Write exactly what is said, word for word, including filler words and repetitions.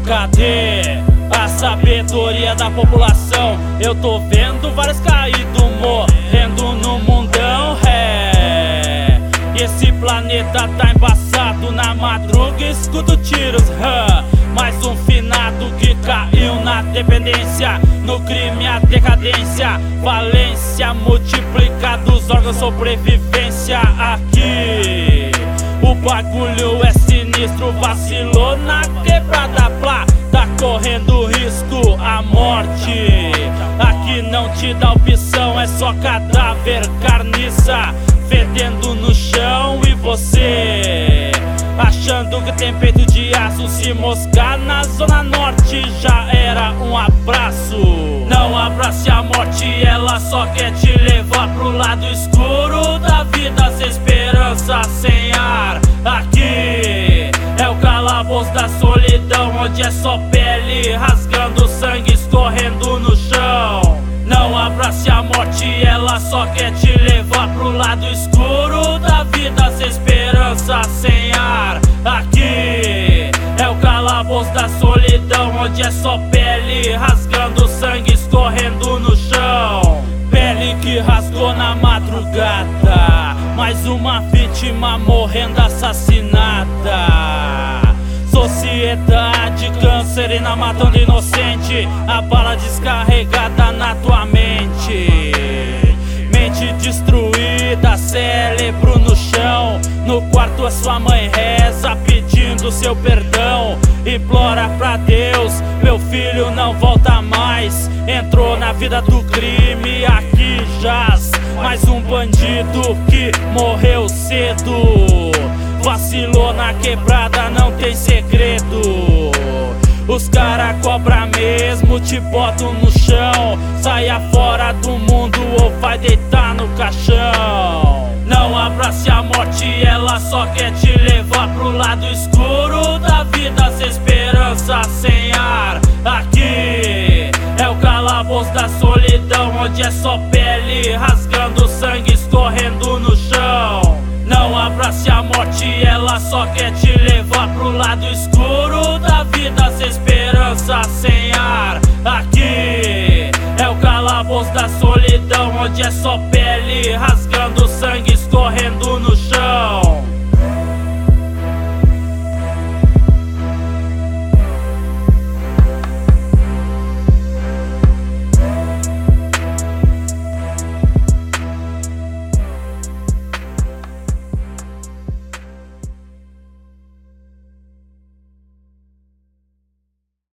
Cadê a sabedoria da população? Eu tô vendo vários caídos morrendo no mundão, é. E esse planeta tá embaçado. Na madruga escuto tiros, hã. Mais um finado que caiu na dependência, no crime a decadência, falência multiplicada, os órgãos sobrevivência. Aqui o bagulho é sinistro, vacilou na quebrada, plá, tá correndo risco a morte. Aqui não te dá opção, é só cadáver, carniça fedendo no chão. E você achando que tem peito de aço, se moscar na zona norte já era um abraço. Não abrace a morte, ela só quer te levar pro lado escuro da vida, sem esperança, sem ar. Aqui é o calabouço da solidão, onde é só pele rasgando, sangue escorrendo no chão. Não abrace a morte, ela só quer te levar pro lado escuro da vida, sem esperança, sem ar. Aqui é o calabouço da solidão, onde é só pele rasgando, sangue escorrendo no chão. Pele que rasgou na madrugada, mais uma vítima morrendo assassinada. Sociedade cancerina matando inocente, a bala descarregada na tua mente. Mente destruída, cérebro no chão. No quarto a sua mãe reza pedindo seu perdão. Implora pra Deus, meu filho não volta mais. Entrou na vida do crime, aqui jaz mais um bandido que morreu cedo. Vacilou na quebrada, não tem segredo. Os cara cobra mesmo, te botam no chão. Saia fora do mundo ou vai deitar no caixão. Não abrace a morte, ela só quer te levar pro lado escuro da vida, sem esperança, sem ar. Aqui é o calabouço da solidão, onde é só pele rasgando, sangue escorrendo no chão. Não abrace a morte, ela só quer te levar pro lado escuro da vida, sem esperança, sem ar. Aqui é o calabouço da solidão, onde é só pele rasgando.